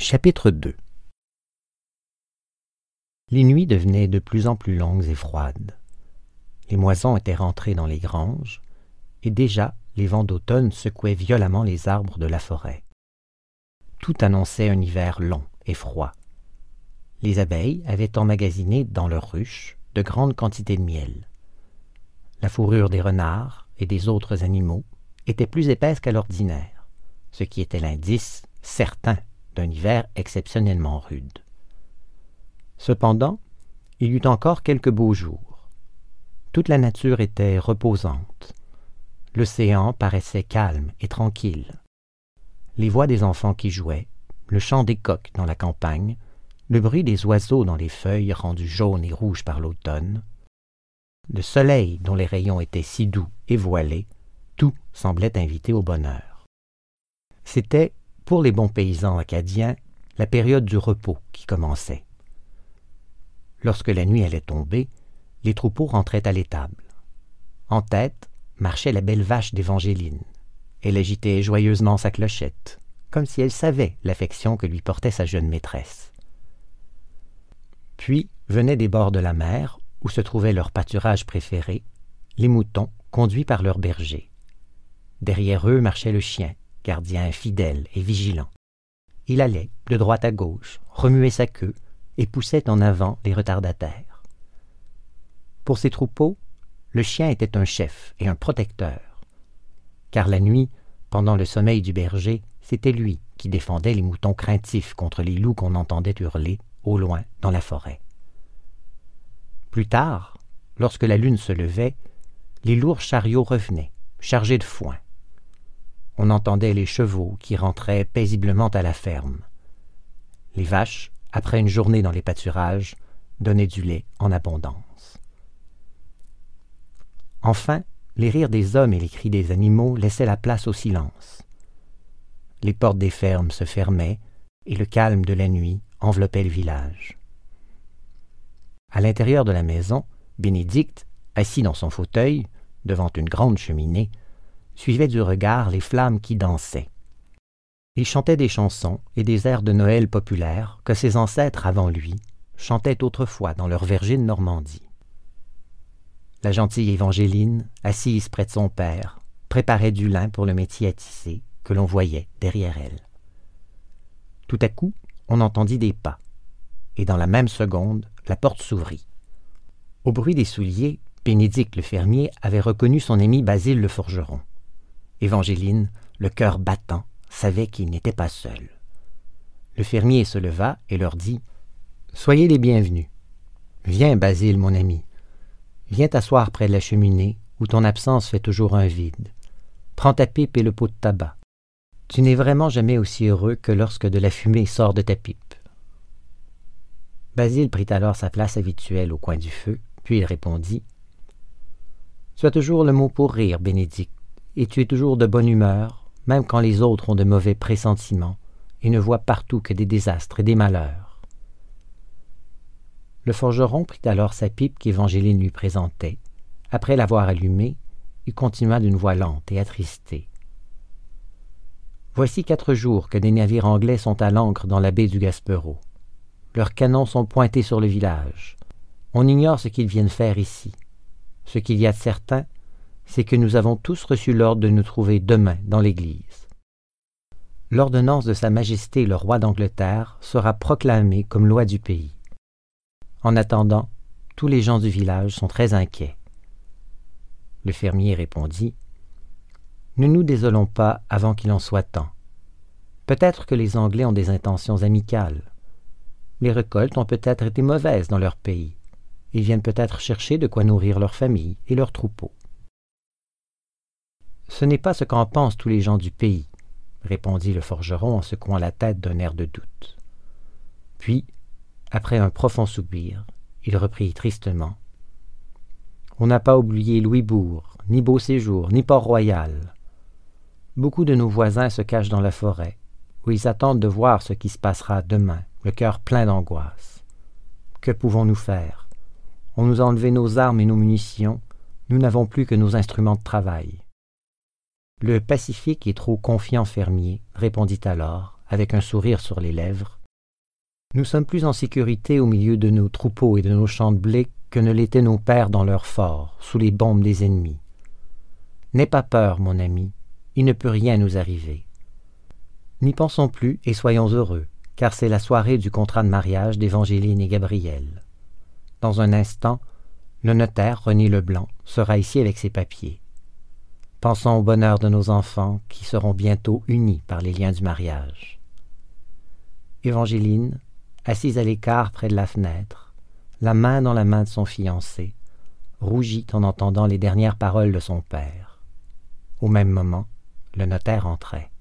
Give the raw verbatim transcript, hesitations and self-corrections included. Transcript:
Chapitre deux. Les nuits devenaient de plus en plus longues et froides. Les moissons étaient rentrées dans les granges, et déjà les vents d'automne secouaient violemment les arbres de la forêt. Tout annonçait un hiver long et froid. Les abeilles avaient emmagasiné dans leurs ruches de grandes quantités de miel. La fourrure des renards et des autres animaux était plus épaisse qu'à l'ordinaire, ce qui était l'indice certain d'un hiver exceptionnellement rude. Cependant, il y eut encore quelques beaux jours. Toute la nature était reposante. L'océan paraissait calme et tranquille. Les voix des enfants qui jouaient, le chant des coqs dans la campagne, le bruit des oiseaux dans les feuilles rendues jaunes et rouges par l'automne, le soleil dont les rayons étaient si doux et voilés, tout semblait inviter au bonheur. C'était, pour les bons paysans acadiens, la période du repos qui commençait. Lorsque la nuit allait tomber, les troupeaux rentraient à l'étable. En tête marchait la belle vache d'Évangéline. Elle agitait joyeusement sa clochette, comme si elle savait l'affection que lui portait sa jeune maîtresse. Puis venaient des bords de la mer, où se trouvait leur pâturage préféré, les moutons conduits par leur berger. Derrière eux marchait le chien, gardien fidèle et vigilant. Il allait, de droite à gauche, remuait sa queue et poussait en avant les retardataires. Pour ces troupeaux, le chien était un chef et un protecteur, car la nuit, pendant le sommeil du berger, c'était lui qui défendait les moutons craintifs contre les loups qu'on entendait hurler, au loin, dans la forêt. Plus tard, lorsque la lune se levait, les lourds chariots revenaient, chargés de foin. On entendait les chevaux qui rentraient paisiblement à la ferme. Les vaches, après une journée dans les pâturages, donnaient du lait en abondance. Enfin, les rires des hommes et les cris des animaux laissaient la place au silence. Les portes des fermes se fermaient et le calme de la nuit enveloppait le village. À l'intérieur de la maison, Bénédicte, assis dans son fauteuil, devant une grande cheminée, suivait du regard les flammes qui dansaient. Il chantait des chansons et des airs de Noël populaires que ses ancêtres avant lui chantaient autrefois dans leur verger de Normandie. La gentille Évangéline, assise près de son père, préparait du lin pour le métier à tisser que l'on voyait derrière elle. Tout à coup, on entendit des pas, et dans la même seconde, la porte s'ouvrit. Au bruit des souliers, Bénédicte le fermier avait reconnu son ami Basile le forgeron. Évangéline, le cœur battant, savait qu'il n'était pas seul. Le fermier se leva et leur dit « Soyez les bienvenus. Viens, Basile, mon ami. Viens t'asseoir près de la cheminée où ton absence fait toujours un vide. Prends ta pipe et le pot de tabac. Tu n'es vraiment jamais aussi heureux que lorsque de la fumée sort de ta pipe. » Basile prit alors sa place habituelle au coin du feu, puis il répondit « Tu as toujours le mot pour rire, Bénédicte, et tu es toujours de bonne humeur, même quand les autres ont de mauvais pressentiments et ne voient partout que des désastres et des malheurs. » Le forgeron prit alors sa pipe qu'Évangéline lui présentait. Après l'avoir allumée, il continua d'une voix lente et attristée. « Voici quatre jours que des navires anglais sont à l'ancre dans la baie du Gaspereau. Leurs canons sont pointés sur le village. On ignore ce qu'ils viennent faire ici. Ce qu'il y a de certain, c'est que nous avons tous reçu l'ordre de nous trouver demain dans l'église. L'ordonnance de Sa Majesté le roi d'Angleterre sera proclamée comme loi du pays. En attendant, tous les gens du village sont très inquiets. » Le fermier répondit « Ne nous désolons pas avant qu'il en soit temps. Peut-être que les Anglais ont des intentions amicales. Les récoltes ont peut-être été mauvaises dans leur pays. Ils viennent peut-être chercher de quoi nourrir leur famille et leurs troupeaux. » « Ce n'est pas ce qu'en pensent tous les gens du pays, » répondit le forgeron en secouant la tête d'un air de doute. Puis, après un profond soupir, il reprit tristement. « On n'a pas oublié Louisbourg, ni Beauséjour, ni Port-Royal. Beaucoup de nos voisins se cachent dans la forêt, où ils attendent de voir ce qui se passera demain, le cœur plein d'angoisse. Que pouvons-nous faire? On nous a enlevé nos armes et nos munitions, nous n'avons plus que nos instruments de travail. » Le pacifique et trop confiant fermier répondit alors, avec un sourire sur les lèvres, Nous sommes plus en sécurité au milieu de nos troupeaux et de nos champs de blé que ne l'étaient nos pères dans leurs forts, sous les bombes des ennemis. N'aie pas peur, mon ami, il ne peut rien nous arriver. N'y pensons plus et soyons heureux, car c'est la soirée du contrat de mariage d'Évangéline et Gabriel. Dans un instant, le notaire, René Leblanc, sera ici avec ses papiers. Pensons au bonheur de nos enfants qui seront bientôt unis par les liens du mariage. Évangéline, assise à l'écart près de la fenêtre, la main dans la main de son fiancé, rougit en entendant les dernières paroles de son père. Au même moment, le notaire entrait.